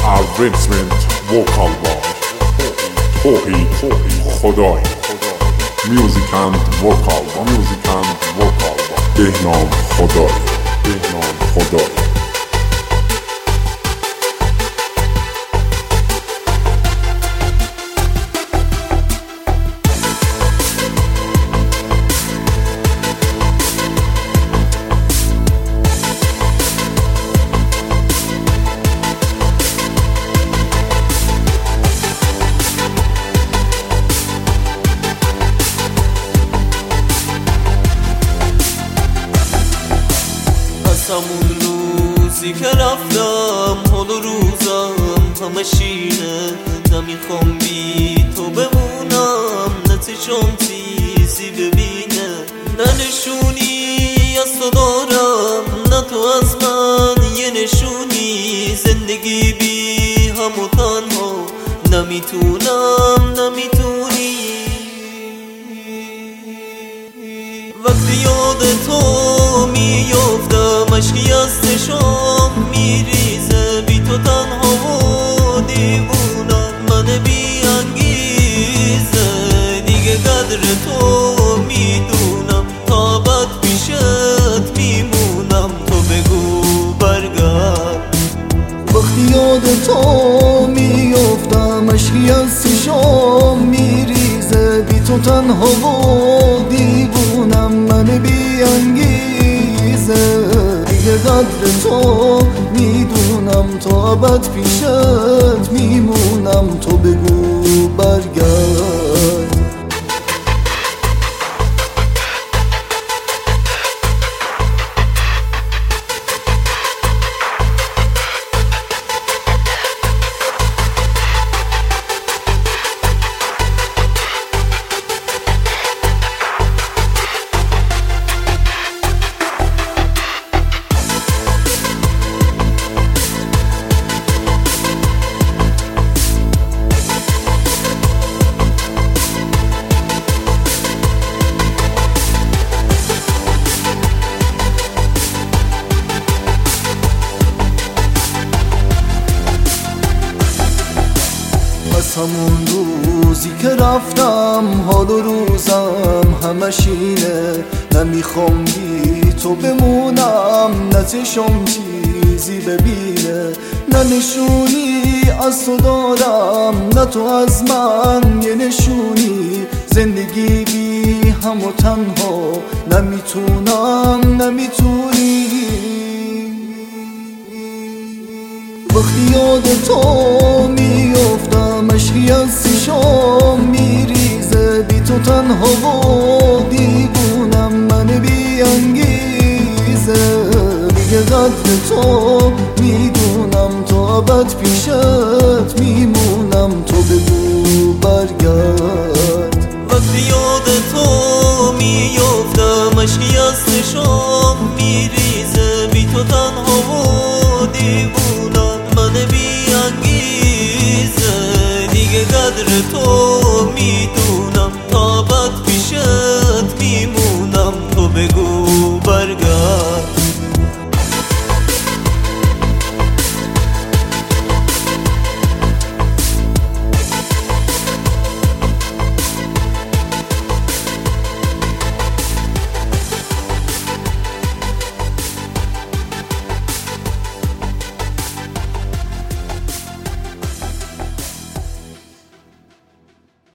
Arrangement vocal by توحید خدای. Music and vocal بهنام خدای. همون روزی که رفتم حال و روزم همه شینه، نمیخوام بی تو بمونم، نه چشم چیزی ببینه، نه نشونی از تو دارم، نه تو از من یه نشونی. زندگی بی هم و تنها نمیتونی. وقتی یاد تو میافتم اشکی از چشام میریزه، بی تو تنها و دیوونم، من بی انگیزه. دیگه قدر تو میدونم، تا ابد پیشت میمونم، تو بگو برگرد. وقتی یاد تو میافتم اشکی از چشام میریزه، بی تو تنها و دیوونم، من بی انگیزه. دیگه قدر تو میدونم، تا ابد پیشت میمونم، تو بگو برگرد. همون روزی که رفتم حال و روزم همه شینه، نمیخوام بی تو بمونم، نه چشم چیزی ببینه، نه نشونی از تو دارم، نه تو از من یه نشونی. زندگی بی هم و تنها نمیتونی. وقتی یاد تو میافتم اشکی از چشام میریزه، بی تو تنها و دیوونم، من بی انگیزه. دیگه قدر تو میدونم، تا ابد پیشت میمونم، تو بگو برگرد. وقتی یاد تو میافتم اشکی از چشام میریزه، بی تو تنها و دیوونم، من بی انگیزه. دیگه قدر تو میدونم،